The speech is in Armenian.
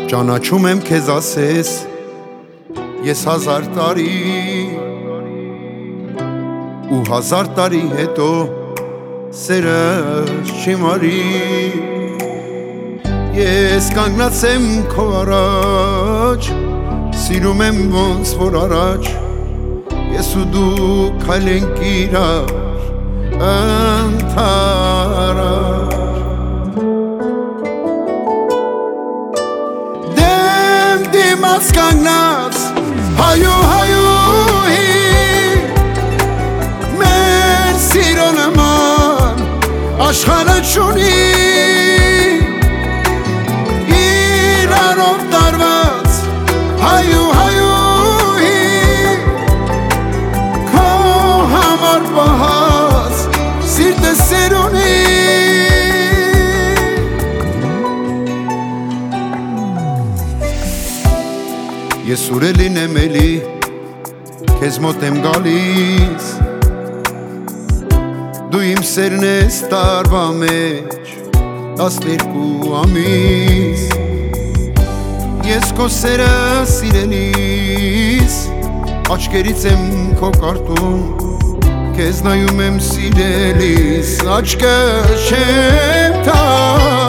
Ճանաչում եմ քեզ ասես ես 1000 տարի ու 1000 տարի հետո սերս չի մարի Ես կանգնած եմ քո առաջ սիրում եմ ոնց որ առաջ ես ու դու քայլենք իրար ընդառաջ Դիմաց կանգնած հայուհի մեր սիրո նման աշխարհը չունի իրարով տարված հայուհի քո համար պահած սիրտը սեր ունի Ես ուր լինեմ էլի, քեզ մոտ եմ գալիս Դու իմ սերն ես տարվա մեջ 12 ամիս Ես քո սերը սիրելիս Աչքերից եմ քո կարտում Քեզ նայում եմ սիրելիս Աչքը չեմ թա